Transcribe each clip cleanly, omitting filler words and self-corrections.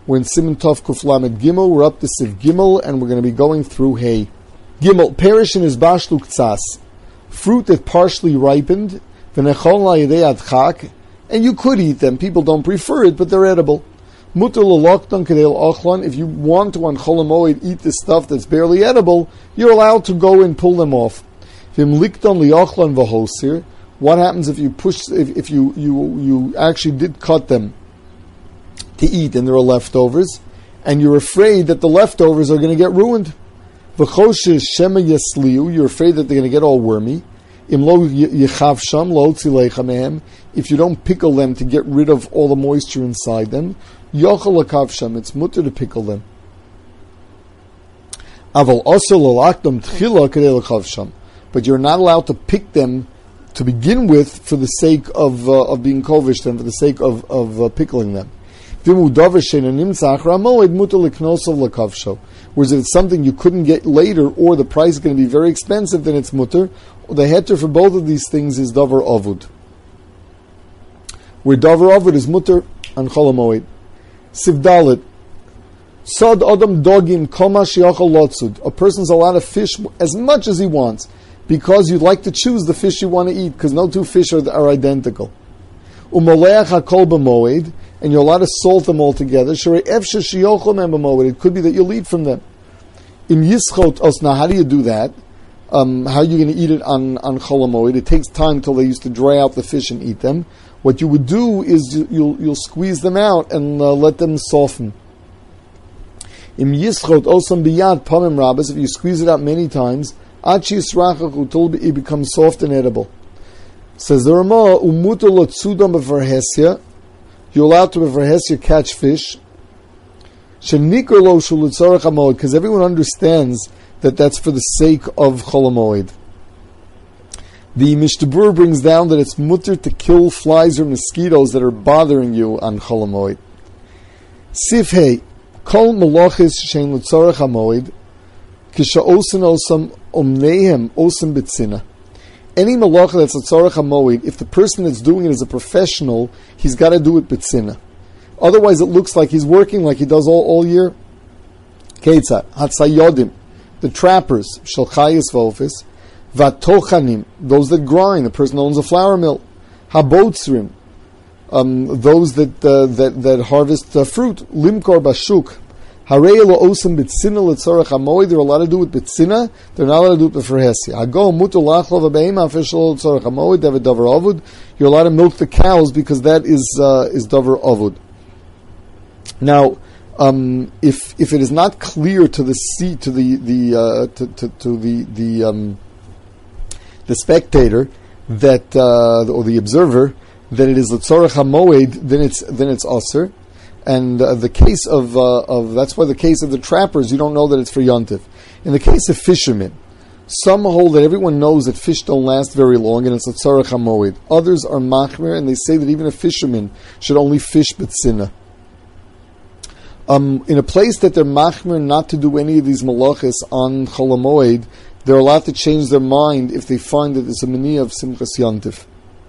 We're in Siman Tov Kuf Lamed Gimel. We're up to Siv Gimel, and we're going to be going through Hay. Gimel, perish in his bashlu ktsas, fruit that partially ripened, v'nechol la'yedei adchak, and you could eat them. People don't prefer it, but they're edible. Mutar l'lokton kedei l'ochlon, if you want to on Chol HaMoed eat the stuff that's barely edible, you're allowed to go and pull them off. V'im likton li'ochlon v'hosir, what happens if you push, if you actually did cut them to eat and there are leftovers, and you're afraid that the leftovers are going to get ruined? V'choshish shema yasliu, you're afraid that they're going to get all wormy. Im lo yechavsham lo tzileicha mehem, if you don't pickle them to get rid of all the moisture inside them, yochel lekavsham, it's mutter to pickle them. Aval also lalakdom tchila kedei lekavsham, but you're not allowed to pick them to begin with for the sake of being kovish and for the sake of pickling them. Whereas if it's something you couldn't get later, or the price is going to be very expensive, then it's mutter. The heter for both of these things is davar avud. Where davar avud is mutter on Chol HaMoed. Sivdalit. Sad adam dogim koma shiachol lotzud. A person's allowed to fish as much as he wants, because you'd like to choose the fish you want to eat, because no two fish are identical. Umoleach hakol b'moed, and you're allowed to salt them all together. It could be that you'll eat from them. Im yischot osna, how do you do that? How are you going to eat it on Chol HaMoed? It takes time till they used to dry out the fish and eat them. What you would do is you'll squeeze them out and let them soften. Im yischot osam biyad pamim rabas, if you squeeze it out many times, achi yisrachachu, till it becomes soft and edible. Says the Ramah, umutu lotzudam b'varhesya, you're allowed to b'varhesya catch fish, shenikar lo shulutzarach hamoed, because everyone understands that that's for the sake of Chol HaMoed. The Mishtabur brings down that it's mutter to kill flies or mosquitoes that are bothering you on Chol HaMoed. Sifhei, kol malachis shein lutzarach hamoed, kisha osin osam omnehem osim betzina. Any malacha that's a tzarech hamoed, if the person that's doing it is a professional, he's got to do it b'tzina. Otherwise, it looks like he's working like he does all year. Keitzat hatzayodim, the trappers, shalchayis v'ofis, vatochanim, those that grind. The person owns a flour mill. Habotzrim, those that harvest fruit. Limkor bashuk. Harei lo osam b'tzina l'tzarech hamoed. They're allowed to do it b'tzina. They're not allowed to do it b'ferhesia. Hago mutu lachlov v'beima official l'tzarech hamoed. They have a davar avud. You're allowed to milk the cows because that is davar avud. Now, if it is not clear to the spectator that or the observer that it is l'tzarech hamoed, then it's aser. And the case of that's why the case of the trappers, you don't know that it's for yontif. In the case of fishermen, some hold that everyone knows that fish don't last very long, and it's a tzarech hamoed. Others are machmer, and they say that even a fisherman should only fish b'tzina. In a place that they're machmer not to do any of these malachas on Chol HaMoed, they're allowed to change their mind if they find that it's a mania of simchas yontif.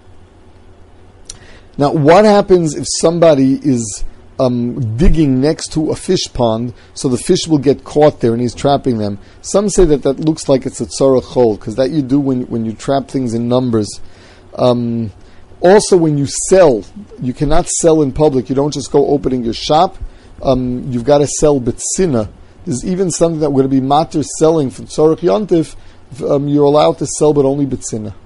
Now, what happens if somebody is digging next to a fish pond, so the fish will get caught there and he's trapping them? Some say that looks like it's a tzarech chol, because that you do when you trap things in numbers. Also, when you sell, you cannot sell in public. You don't just go opening your shop. You've got to sell b'tzina. There's even something that would be matter selling for tzarech yontif. You're allowed to sell, but only b'tzina.